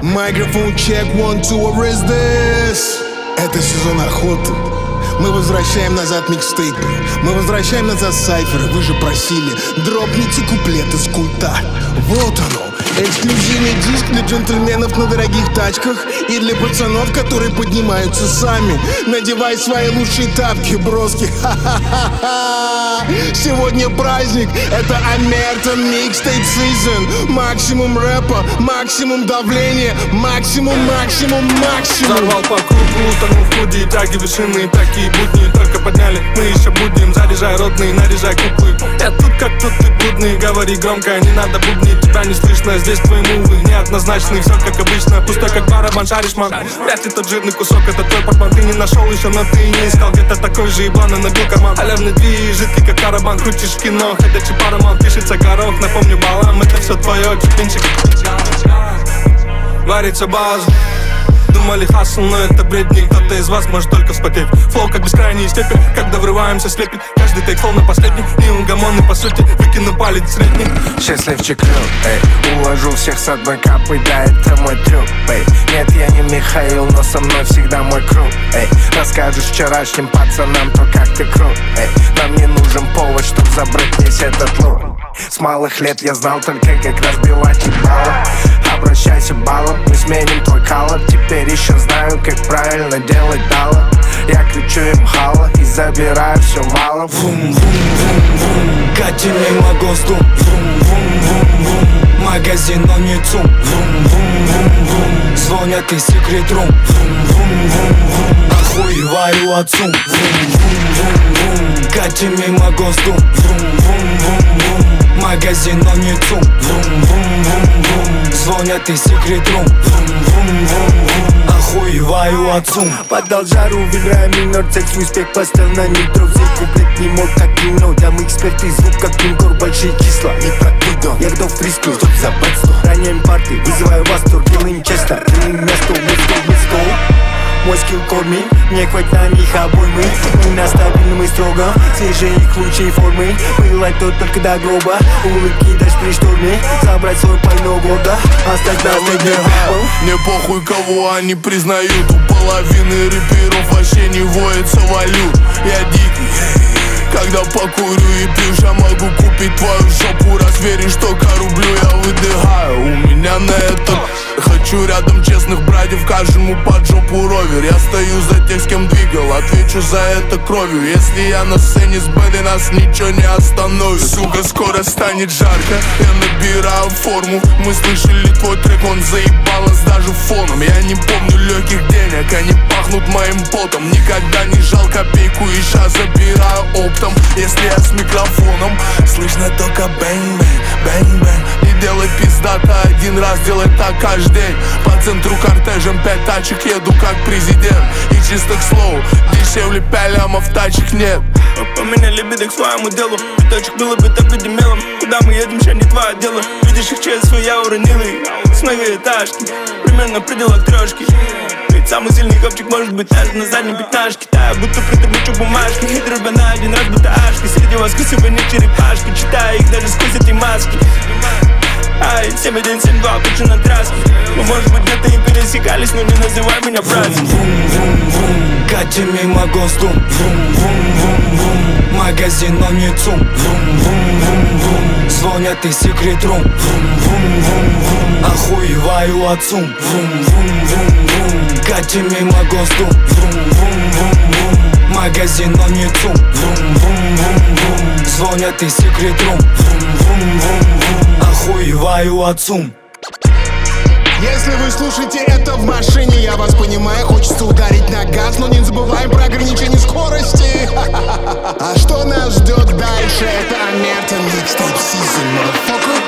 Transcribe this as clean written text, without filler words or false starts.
Microphone check, 1, 2, what is this? Это сезон охоты. Мы возвращаем назад микстейпы, мы возвращаем назад сайферы. Вы же просили, дропните куплеты с культа. Вот оно, эксклюзивный диск для джентльменов на дорогих тачках и для пацанов, которые поднимаются сами. Надевай свои лучшие тапки, броски. Ха-ха-ха-ха. Сегодня праздник, это Омертон Mixtape Season. Максимум рэпа, максимум давления, максимум. Взорвал по кругу, утонул в худи, тяги вершины, такие будни только подняли. Мы еще будем, заряжай родные, наряжай куклы. Я тут как тут, ты будный, говори громко, не надо бубнить. Тебя не слышно, здесь твои мувы неоднозначные, все как обычно, пустой как барабан, шаришь, ман. Вряд ли тот жирный кусок, это твой портман. Ты не нашел еще, но ты и не искал. Где-то такой же еблан, набил карман. Халявный движ, жидкий как карабан. Крутишь кино, ходячий парамон, пишется горох. Напомню балам, это все твое, чупинчик. Варится база. Думали хасл, но это бредни. Кто-то из вас может только вспотеть. Флоу как бескрайний степень, когда врываемся слепит. Каждый тейк флоу на последний. Неугомонный по сути, выкину палец средний. Счастливчик крут, эй. Уложу всех с одной капой, да, это мой трюк, эй. Нет, я не Михаил, но со мной всегда мой круг, эй. Расскажешь вчерашним пацанам, то как ты крут, эй. Нам не нужен повод, чтоб забрать весь этот лут. С малых лет я знал только, как разбивать ебало. Обращайся баллом, мы сменим твой колор. Теперь еще знаю, как правильно делать дало. Я кричу им хала и забираю все малом. Вум-вум-вум-вум, катим мимо ГОСТу. Вум-вум-вум-вум, магазин, но не ЦУМ. Вум-вум-вум-вум, звонят из секрет-рум. Вум-вум-вум-вум, охуеваю от ЦУМ. Вум-вум-вум-вум, катим мимо ГОСТу. Вум-вум-вум-вум, магазин, но не ЦУМ. Вум-вум-вум-вум, звонят из секрет-рум. Вум-вум-вум-вум, охуеваю от ЦУМ. Поддал жару, выбирая минор, цель свой успех поставил на нитро. Взять куплет не мог, как кино. Там эксперты, звук как пинкор, большие числа. Не прокидом, я готов к риску, чтоб забрать 100. Роняем парты, вызываю восторг, делаем честно. Делаем место, let's go. Мой скилл корми, мне хватит на них обоймы. Мы на стабильном и строго, свежие их лучшие формы. Пылать тут только до гроба, улыбки дашь при шторме. Забрать свой пально года, оставь нас на дне. Мне похуй, кого они признают. У половины рэперов вообще не воется валют. Я дикий, когда покурю и пью, я могу купить твою жопу. Раз веришь, что рублю, я выдыхаю. У меня на это хочу рядом честных братьев, каждому под жопу ровер. Я стою за тех, с кем двигал, отвечу за это кровью. Если я на сцене с Бэдой, нас ничего не остановит. Сука, скоро станет жарко, я набираю форму. Мы слышали твой трек, он заебал нас даже фоном. Я не помню легких денег, они пахнут моим потом. Никогда не жал копейку и щас забираю оптом. Если я с микрофоном, слышно только бэнг-бэнг, бэнг-бэнг. Не делай пиздата один раз, делай так каждый день. По центру кортежем 5 тачек еду как президент. И чистых слов, дешевле 5 лямов тачек нет. Поменяли беды к своему делу. Пяточек было бы так видимелом. Куда мы едем, ща не твое дело. Видишь их честь свою, я уронил их. С многоэтажки, примерно в пределах трешки. Ведь самый сильный копчик может быть даже на заднем пятнашке. Таю, будто притормочу бумажки. И дробя на один раз, будто ашки. Среди воскресывай не черепашки. Читаю их даже сквозь эти маски. Ай, 7-1-7-2, кучу на траске. Мы, может быть, где-то и пересекались, но не называй меня братьем. Вум-вум-вум-вум, катим мимо ГОСТу. Вум-вум-вум-вум, магазин, но не ЦУМ. Вум-вум-вум-вум, звонят из секрет-рум. Вум-вум-вум-вум, охуеваю от ЦУМ. Вум-вум-вум-вум, катим мимо ГОСТу. Вум-вум-вум-вум, магазин, но не ЦУМ. Вум-вум-вум-вум, звонят из секрет-рум. Вум-вум-вум-вум, охуеваю от ЦУМ. Если вы слушаете это в машине, я вас понимаю, хочется ударить на газ, но не забываем про ограничение скорости. А что нас ждет дальше? Это Омертон Mixtape Season, motherfucker.